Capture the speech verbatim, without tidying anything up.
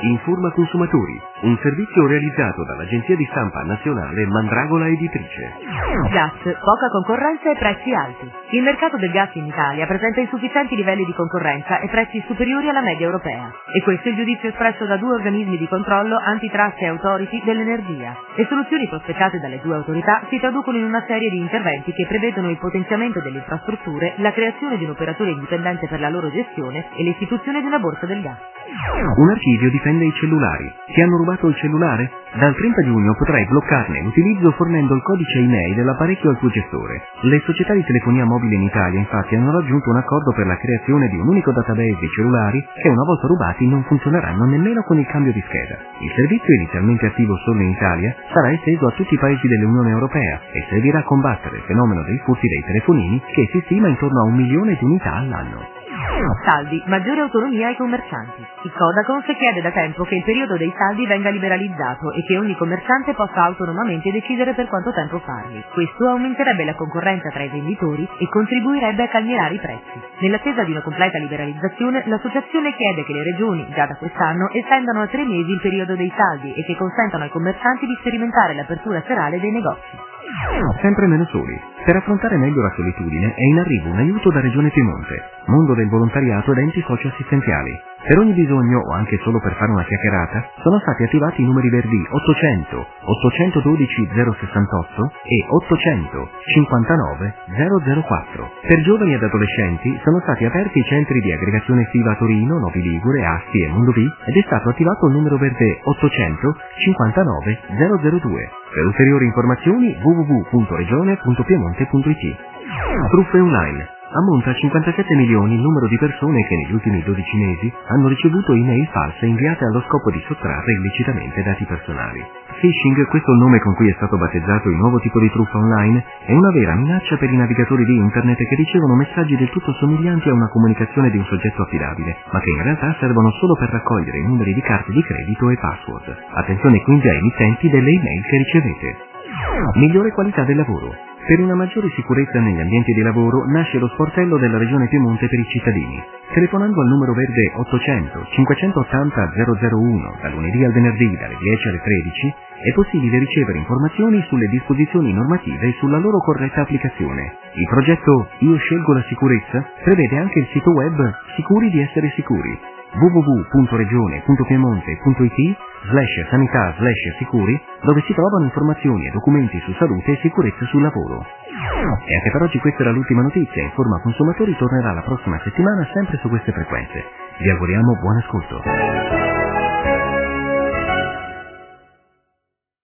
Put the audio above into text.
Informa consumatori, un servizio realizzato dall'agenzia di stampa nazionale Mandragola Editrice. Gas, poca concorrenza e prezzi alti. Il mercato del gas in Italia presenta insufficienti livelli di concorrenza e prezzi superiori alla media europea. E questo è il giudizio espresso da due organismi di controllo, Antitrust e Authority dell'energia. Le soluzioni prospettate dalle due autorità si traducono in una serie di interventi che prevedono il potenziamento delle infrastrutture, la creazione di un operatore indipendente per la loro gestione e l'istituzione di una borsa del gas. Un archivio difende i cellulari. Ti hanno rubato il cellulare? Dal trenta giugno potrai bloccarne l'utilizzo fornendo il codice email dell'apparecchio al tuo gestore. Le società di telefonia mobile in Italia infatti hanno raggiunto un accordo per la creazione di un unico database di cellulari che una volta rubati non funzioneranno nemmeno con il cambio di scheda. Il servizio, inizialmente attivo solo in Italia, sarà esteso a tutti i paesi dell'Unione Europea e servirà a combattere il fenomeno dei furti dei telefonini che si stima intorno a un milione di unità all'anno. Saldi, maggiore autonomia ai commercianti. Il Codacons chiede da tempo che il periodo dei saldi venga liberalizzato e che ogni commerciante possa autonomamente decidere per quanto tempo farli. Questo aumenterebbe la concorrenza tra i venditori e contribuirebbe a calmierare i prezzi. Nell'attesa di una completa liberalizzazione, l'associazione chiede che le regioni, già da quest'anno, estendano a tre mesi il periodo dei saldi e che consentano ai commercianti di sperimentare l'apertura serale dei negozi. Sempre meno soli. Per affrontare meglio la solitudine è in arrivo un aiuto da Regione Piemonte, mondo del volontariato ed enti socioassistenziali. Per ogni bisogno, o anche solo per fare una chiacchierata, sono stati attivati i numeri verdi ottocento ottocentododici zero sessantotto e ottocento cinquantanove zero zero quattro. Per giovani ed adolescenti sono stati aperti i centri di aggregazione estiva a Torino, Novi Ligure, Asti e Mondovì ed è stato attivato il numero verde ottocento cinquantanove zero zero due. Per ulteriori informazioni w w w punto regione punto piemonte punto i t. Truffe online. Ammonta a cinquantasette milioni il numero di persone che negli ultimi dodici mesi hanno ricevuto email false inviate allo scopo di sottrarre illecitamente dati personali. Phishing, questo è il nome con cui è stato battezzato il nuovo tipo di truffa online, è una vera minaccia per i navigatori di internet che ricevono messaggi del tutto somiglianti a una comunicazione di un soggetto affidabile, ma che in realtà servono solo per raccogliere i numeri di carte di credito e password. Attenzione quindi ai emittenti delle email che ricevete. Migliore qualità del lavoro. Per una maggiore sicurezza negli ambienti di lavoro nasce lo sportello della Regione Piemonte per i cittadini. Telefonando al numero verde ottocento cinquecentottanta zero zero uno dal lunedì al venerdì dalle dieci alle tredici è possibile ricevere informazioni sulle disposizioni normative e sulla loro corretta applicazione. Il progetto Io scelgo la sicurezza prevede anche il sito web Sicuri di essere sicuri w w w punto regione punto piemonte punto i t slash sanità slash sicuri, dove si trovano informazioni e documenti su salute e sicurezza sul lavoro. E anche per oggi questa era l'ultima notizia. Informa Consumatori tornerà la prossima settimana sempre su queste frequenze. Vi auguriamo buon ascolto.